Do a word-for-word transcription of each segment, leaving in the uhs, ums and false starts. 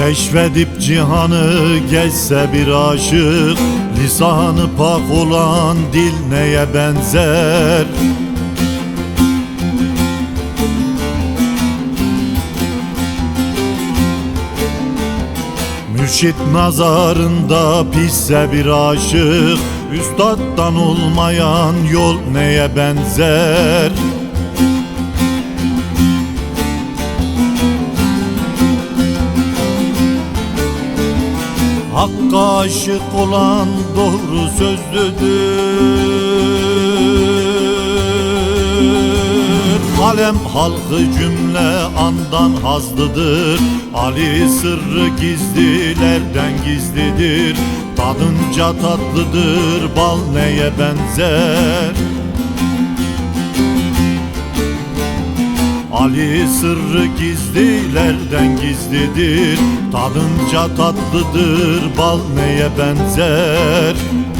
Keşfedip cihanı geçse bir aşık, lisanı pak olan dil neye benzer? Mürşit nazarında pisse bir aşık, üstattan olmayan yol neye benzer? Hakka aşık olan doğru sözlüdür. Alem halkı cümle andan hazlıdır. Ali sırrı gizlilerden gizlidir. Tadınca tatlıdır, bal neye benzer? Ali sırrı gizlilerden gizlidir. Tadınca tatlıdır, bal neye benzer?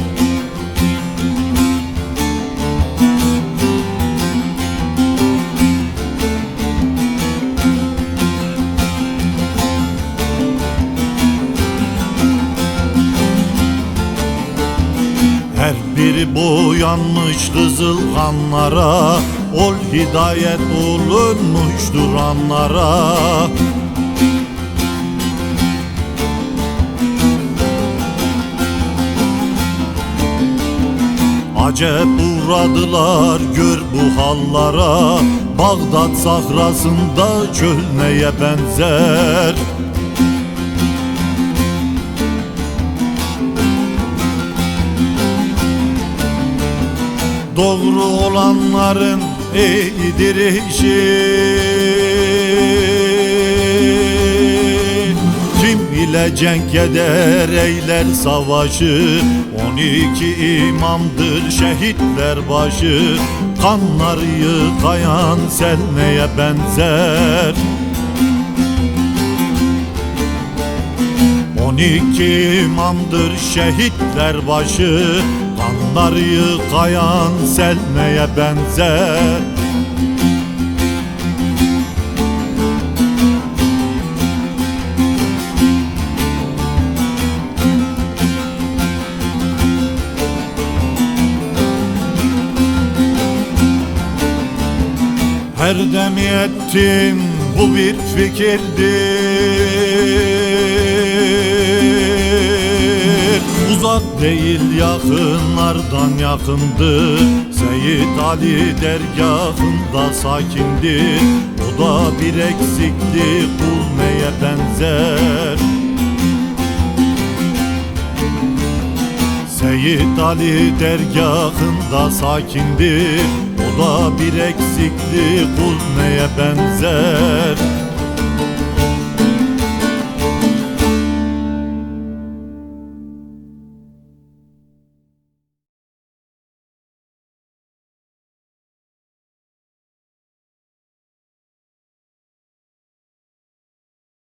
Her biri boyanmış kızıl kanlara, ol hidayet olunmuştur anlara. Acep uğradılar gör bu hallara, Bağdat sahrasında çöl neye benzer? Doğru olanların iyidir işi, kim ile cenk eder eyler savaşı. On iki imamdır şehitler başı, kanları yıkayan sel neye benzer? On iki imamdır şehitler başı, kanları yıkayan sel neye benzer? Her dem ettim bu bir fikirdir, uzak değil yakınlardan yakındır. Seyyid Ali dergahında sakindir, o da bir eksikli kul neye benzer? Seyyid Ali dergahında sakindir, o da bir eksikli kul neye benzer?